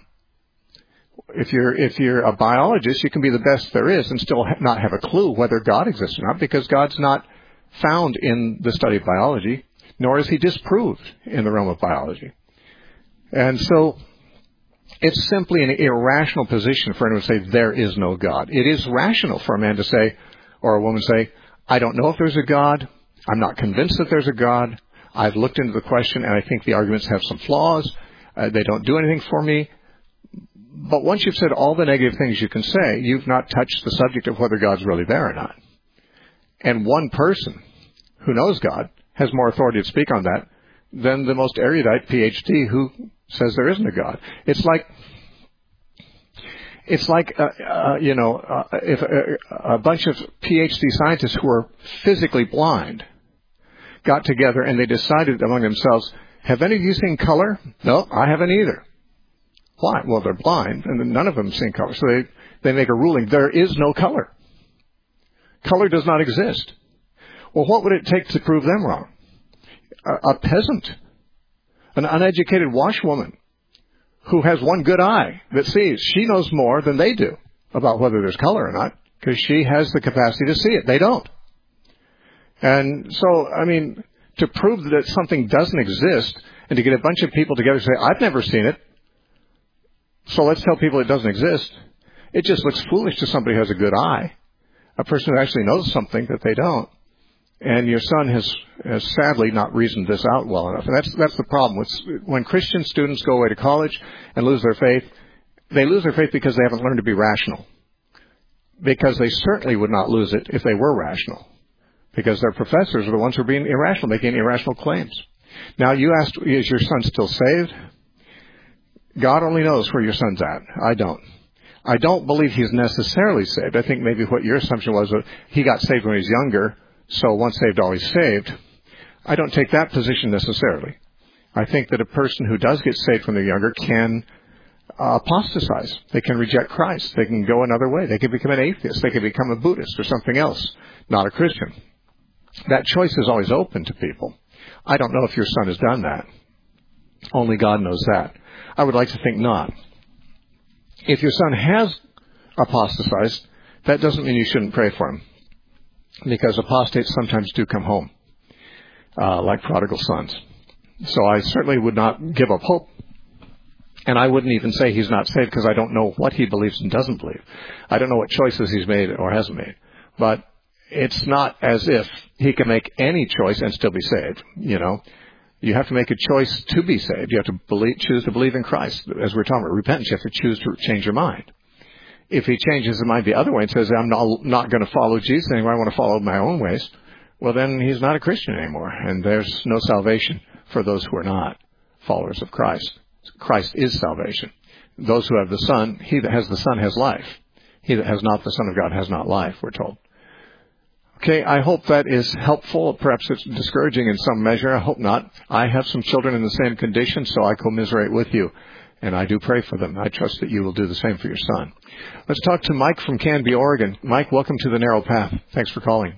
If you're if you're a biologist, you can be the best there is and still ha- not have a clue whether God exists or not, because God's not found in the study of biology, nor is he disproved in the realm of biology. And so it's simply an irrational position for anyone to say there is no God. It is rational for a man to say, or a woman to say, I don't know if there's a God. I'm not convinced that there's a God. I've looked into the question and I think the arguments have some flaws. Uh, they don't do anything for me. But once you've said all the negative things you can say, you've not touched the subject of whether God's really there or not. And one person who knows God has more authority to speak on that than the most erudite P H D who says there isn't a God. It's like, it's like, uh, uh, you know, uh, if a, a bunch of P H D scientists who are physically blind got together and they decided among themselves, have any of you seen color? No, I haven't either. Why? Well, they're blind, and none of them have seen color. So they, they make a ruling, there is no color. Color does not exist. Well, what would it take to prove them wrong? A, a peasant, an uneducated washwoman who has one good eye that sees, she knows more than they do about whether there's color or not, because she has the capacity to see it. They don't. And so, I mean, to prove that something doesn't exist and to get a bunch of people together and say, I've never seen it, so let's tell people it doesn't exist, it just looks foolish to somebody who has a good eye, a person who actually knows something that they don't. And your son has, has sadly not reasoned this out well enough. And that's, that's the problem. It's, when Christian students go away to college and lose their faith, they lose their faith because they haven't learned to be rational. Because they certainly would not lose it if they were rational. Because their professors are the ones who are being irrational, making irrational claims. Now, you asked, is your son still saved? God only knows where your son's at. I don't. I don't believe he's necessarily saved. I think maybe what your assumption was that he got saved when he was younger, so once saved, always saved. I don't take that position necessarily. I think that a person who does get saved when they're younger can uh, apostatize. They can reject Christ. They can go another way. They can become an atheist. They can become a Buddhist or something else, not a Christian. That choice is always open to people. I don't know if your son has done that. Only God knows that. I would like to think not. If your son has apostatized, that doesn't mean you shouldn't pray for him. Because apostates sometimes do come home, uh, like prodigal sons. So I certainly would not give up hope. And I wouldn't even say he's not saved because I don't know what he believes and doesn't believe. I don't know what choices he's made or hasn't made. But it's not as if he can make any choice and still be saved, you know. You have to make a choice to be saved. You have to believe, choose to believe in Christ. As we're talking about repentance, you have to choose to change your mind. If he changes his mind the other way and says, I'm not, not going to follow Jesus anymore, I want to follow my own ways, well, then he's not a Christian anymore. And there's no salvation for those who are not followers of Christ. Christ is salvation. Those who have the Son, he that has the Son has life. He that has not the Son of God has not life, we're told. Okay, I hope that is helpful. Perhaps it's discouraging in some measure. I hope not. I have some children in the same condition, so I commiserate with you. And I do pray for them. I trust that you will do the same for your son. Let's talk to Mike from Canby, Oregon. Mike, welcome to the Narrow Path. Thanks for calling.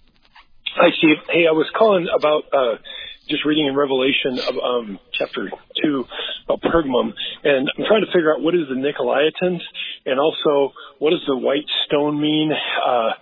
Hi, Steve. Hey, I was calling about uh, just reading in Revelation of um, chapter two about Pergamum, and I'm trying to figure out what is the Nicolaitans, and also what does the white stone mean, uh,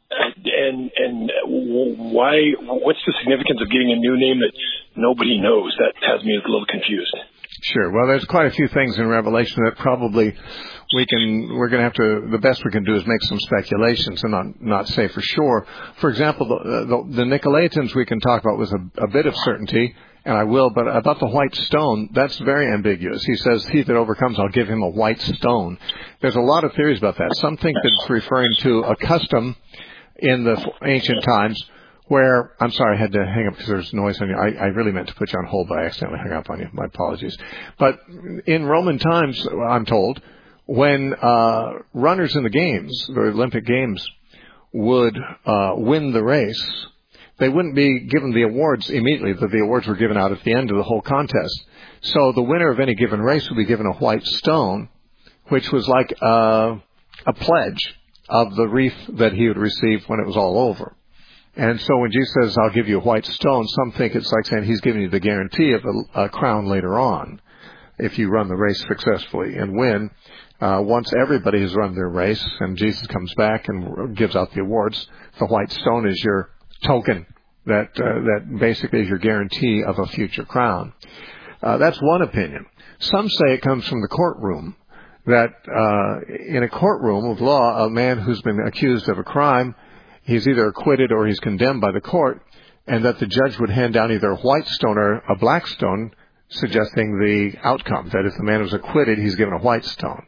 and and why? What's the significance of getting a new name that nobody knows? That has me a little confused.
Sure. Well, there's quite a few things in Revelation that probably we can, we're going to have to, the best we can do is make some speculations and not, not say for sure. For example, the, the, the Nicolaitans we can talk about with a, a bit of certainty, and I will, but about the white stone, that's very ambiguous. He says, he that overcomes, I'll give him a white stone. There's a lot of theories about that. Some think that it's referring to a custom in the ancient times where, I'm sorry, I had to hang up because there's noise on you. I, I really meant to put you on hold, but I accidentally hung up on you. My apologies. But in Roman times, I'm told, when uh, runners in the games, the Olympic Games, would uh, win the race, they wouldn't be given the awards immediately. The, the awards were given out at the end of the whole contest. So the winner of any given race would be given a white stone, which was like uh, a pledge of the wreath that he would receive when it was all over. And so when Jesus says, I'll give you a white stone, some think it's like saying he's giving you the guarantee of a, a crown later on if you run the race successfully and win. Uh, once everybody has run their race and Jesus comes back and gives out the awards, the white stone is your token that uh, that basically is your guarantee of a future crown. Uh, that's one opinion. Some say it comes from the courtroom, that uh, in a courtroom of law, a man who's been accused of a crime, he's either acquitted or he's condemned by the court, and that the judge would hand down either a white stone or a black stone, suggesting the outcome, that if the man was acquitted, he's given a white stone.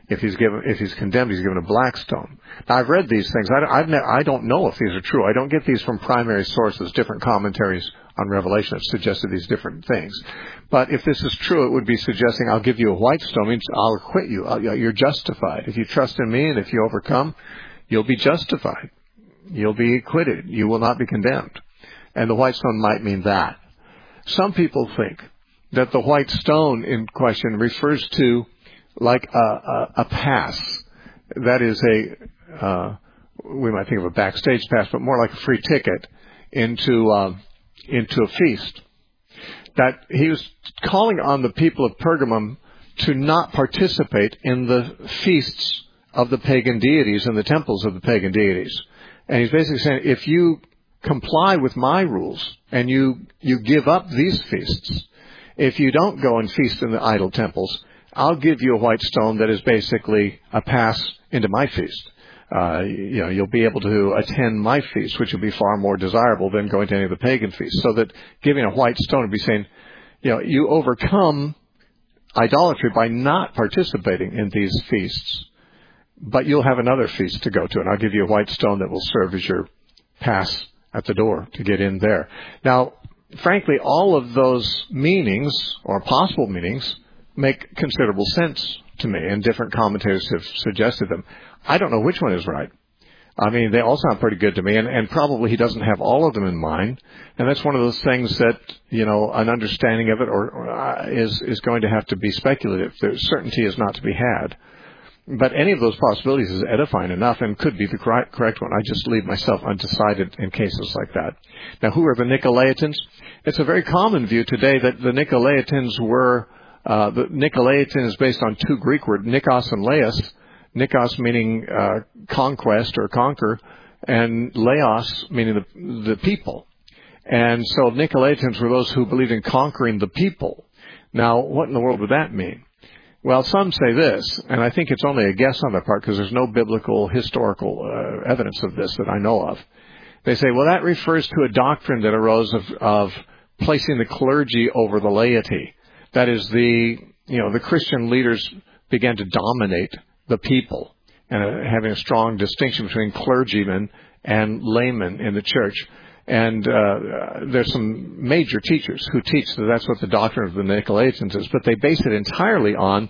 If he's given, if he's condemned, he's given a black stone. Now, I've read these things. I don't, I've ne- I don't know if these are true. I don't get these from primary sources, different commentaries on Revelation have suggested these different things. But if this is true, it would be suggesting I'll give you a white stone, means I'll acquit you. I'll, you're justified. If you trust in me and if you overcome, you'll be justified. You'll be acquitted. You will not be condemned. And the white stone might mean that. Some people think that the white stone in question refers to like a, a, a pass. That is a, uh, we might think of a backstage pass, but more like a free ticket into, uh, into a feast. That he was calling on the people of Pergamum to not participate in the feasts of the pagan deities and the temples of the pagan deities. And he's basically saying, if you comply with my rules and you, you give up these feasts, if you don't go and feast in the idol temples, I'll give you a white stone that is basically a pass into my feast. Uh, you know, you'll be able to attend my feast, which will be far more desirable than going to any of the pagan feasts. So that giving a white stone would be saying, you know, you overcome idolatry by not participating in these feasts, but you'll have another feast to go to, and I'll give you a white stone that will serve as your pass at the door to get in there. Now, frankly, all of those meanings, or possible meanings, make considerable sense to me, and different commentators have suggested them. I don't know which one is right. I mean, they all sound pretty good to me, and, and probably he doesn't have all of them in mind. And that's one of those things that, you know, an understanding of it or, or uh, is is going to have to be speculative. There's certainty is not to be had. But any of those possibilities is edifying enough and could be the correct, correct one. I just leave myself undecided in cases like that. Now, who are the Nicolaitans? It's a very common view today that the Nicolaitans were, uh, the Nicolaitan is based on two Greek words, Nikos and Laos. Nikos meaning uh, conquest or conquer, and Laos meaning the, the people. And so Nicolaitans were those who believed in conquering the people. Now, what in the world would that mean? Well, some say this, and I think it's only a guess on their part because there's no biblical, historical uh, evidence of this that I know of. They say, well, that refers to a doctrine that arose of, of placing the clergy over the laity. That is, the you know the Christian leaders began to dominate the people, and uh, having a strong distinction between clergymen and laymen in the church. And uh, there's some major teachers who teach that that's what the doctrine of the Nicolaitans is, but they base it entirely on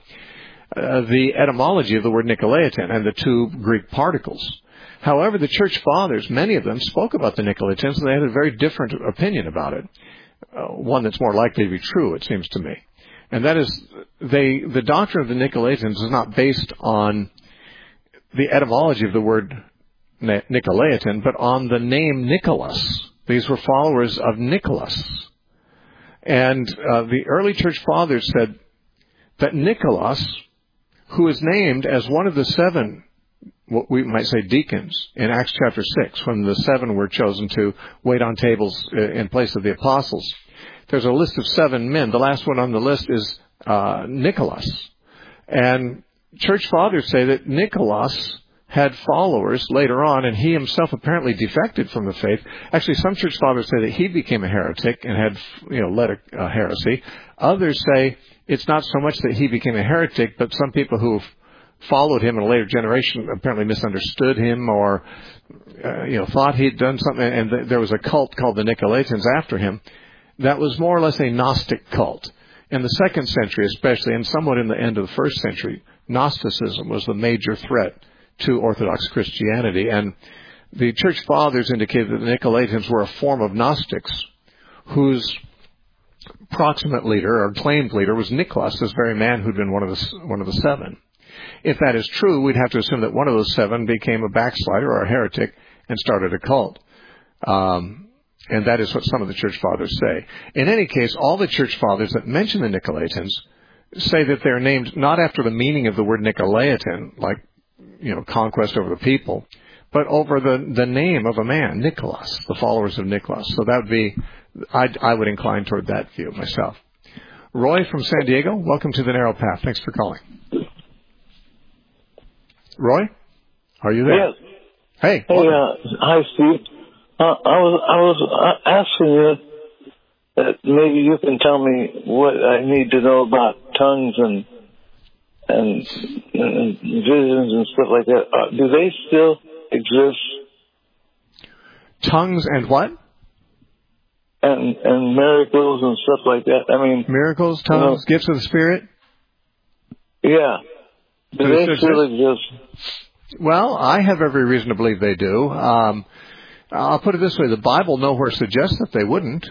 uh, the etymology of the word Nicolaitan and the two Greek particles. However, the church fathers, many of them, spoke about the Nicolaitans, and they had a very different opinion about it, uh, one that's more likely to be true, it seems to me. And that is, they, the doctrine of the Nicolaitans is not based on the etymology of the word Nicolaitan, but on the name Nicholas. These were followers of Nicholas. And uh, the early church fathers said that Nicholas, who is named as one of the seven, what we might say deacons, in Acts chapter six, when the seven were chosen to wait on tables in place of the apostles, there's a list of seven men. The last one on the list is uh, Nicholas. And church fathers say that Nicholas had followers later on, and he himself apparently defected from the faith. Actually, some church fathers say that he became a heretic and had, you know, led a, a heresy. Others say it's not so much that he became a heretic, but some people who followed him in a later generation apparently misunderstood him, or, uh, you know, thought he'd done something, and th- there was a cult called the Nicolaitans after him that was more or less a Gnostic cult. In the second century especially, and somewhat in the end of the first century, Gnosticism was the major threat to Orthodox Christianity. And the church fathers indicated that the Nicolaitans were a form of Gnostics whose proximate leader or claimed leader was Nicholas, this very man who'd been one of the, one of the seven. If that is true, we'd have to assume that one of those seven became a backslider or a heretic and started a cult. Um, and that is what some of the church fathers say. In any case, all the church fathers that mention the Nicolaitans say that they're named not after the meaning of the word Nicolaitan, like, you know, conquest over the people, but over the, the name of a man, Nicholas, the followers of Nicholas. So that would be, I'd, I would incline toward that view myself. Roy from San Diego, welcome to the Narrow Path. Thanks for calling. Roy, are you there?
Yes.
Hey.
Hey, uh, hi, Steve. Uh, I was I was asking you that maybe you can tell me what I need to know about tongues and and, and visions and stuff like that, uh, do they still exist?
Tongues and what?
And and miracles and stuff like that. I mean,
miracles, tongues, you know, gifts of the Spirit.
Yeah, do, do they still exist?
Well, I have every reason to believe they do. Um, I'll put it this way: the Bible nowhere suggests that they wouldn't.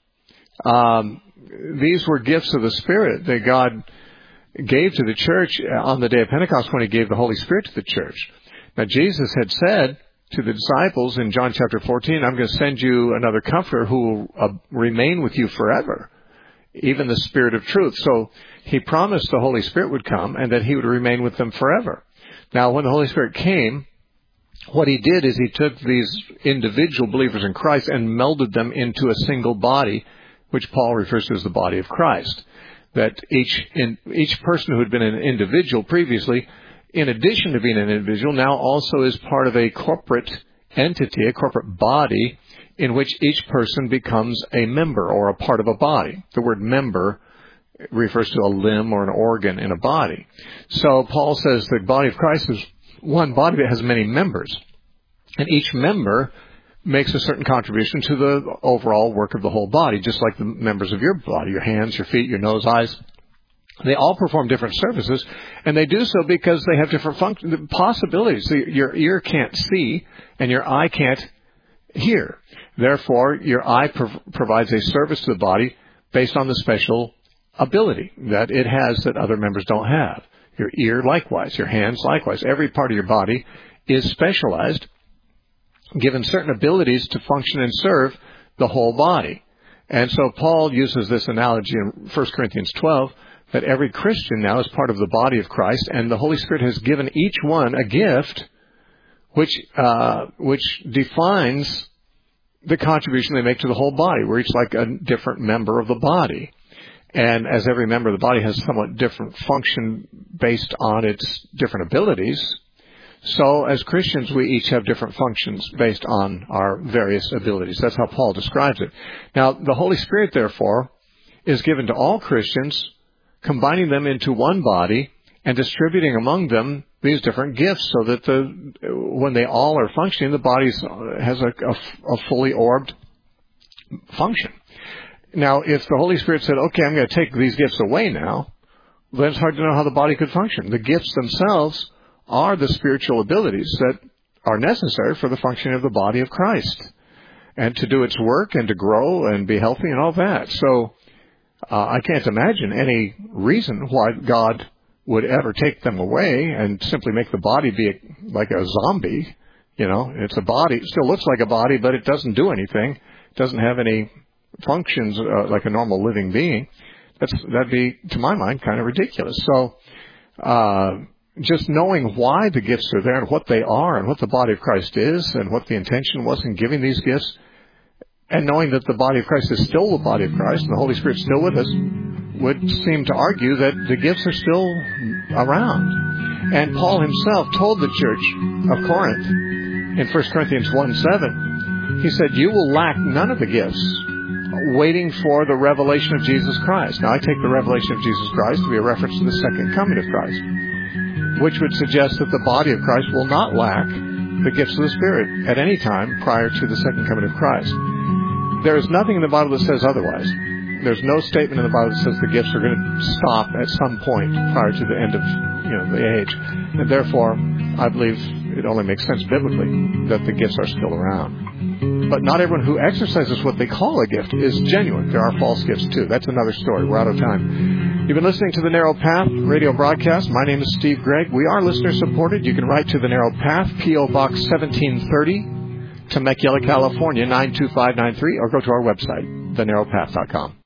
Um, these were gifts of the Spirit that God gave to the church on the day of Pentecost when He gave the Holy Spirit to the church. Now, Jesus had said to the disciples in John chapter fourteen, I'm going to send you another comforter who will uh, remain with you forever, even the Spirit of truth. So He promised the Holy Spirit would come and that He would remain with them forever. Now, when the Holy Spirit came, what He did is He took these individual believers in Christ and melded them into a single body, which Paul refers to as the body of Christ. That each in, each person who had been an individual previously, in addition to being an individual, now also is part of a corporate entity, a corporate body, in which each person becomes a member or a part of a body. The word member refers to a limb or an organ in a body. So Paul says the body of Christ is one body that has many members. And each member makes a certain contribution to the overall work of the whole body, just like the members of your body, your hands, your feet, your nose, eyes. They all perform different services, and they do so because they have different function, possibilities. So your ear can't see, and your eye can't hear. Therefore, your eye prov- provides a service to the body based on the special ability that it has that other members don't have. Your ear, likewise. Your hands, likewise. Every part of your body is specialized, given certain abilities to function and serve the whole body. And so Paul uses this analogy in First Corinthians twelve, that every Christian now is part of the body of Christ, and the Holy Spirit has given each one a gift which uh, which defines the contribution they make to the whole body. We're each like a different member of the body. And as every member of the body has somewhat different function based on its different abilities, so as Christians we each have different functions based on our various abilities. That's how Paul describes it. Now, the Holy Spirit, therefore, is given to all Christians, combining them into one body and distributing among them these different gifts so that the when they all are functioning, the body has a, a, a fully orbed function. Now, if the Holy Spirit said, okay, I'm going to take these gifts away now, then it's hard to know how the body could function. The gifts themselves are the spiritual abilities that are necessary for the functioning of the body of Christ and to do its work and to grow and be healthy and all that. So Uh, I can't imagine any reason why God would ever take them away and simply make the body be a, like a zombie. You know, it's a body. It still looks like a body, but it doesn't do anything. It doesn't have any functions uh, like a normal living being. That's, that'd be, to my mind, kind of ridiculous. So uh, just knowing why the gifts are there and what they are and what the body of Christ is and what the intention was in giving these gifts, and knowing that the body of Christ is still the body of Christ and the Holy Spirit is still with us, would seem to argue that the gifts are still around. And Paul himself told the church of Corinth in First Corinthians one seven, he said, you will lack none of the gifts, waiting for the revelation of Jesus Christ. Now, I take the revelation of Jesus Christ to be a reference to the second coming of Christ, which would suggest that the body of Christ will not lack the gifts of the Spirit at any time prior to the second coming of Christ. There is nothing in the Bible that says otherwise. There's no statement in the Bible that says the gifts are going to stop at some point prior to the end of, you know, the age. And therefore, I believe it only makes sense biblically that the gifts are still around. But not everyone who exercises what they call a gift is genuine. There are false gifts too. That's another story. We're out of time. You've been listening to the Narrow Path radio broadcast. My name is Steve Gregg. We are listener supported. You can write to the Narrow Path, P O Box seventeen thirty, Temecula, California, nine two five nine three, or go to our website, the narrow path dot com.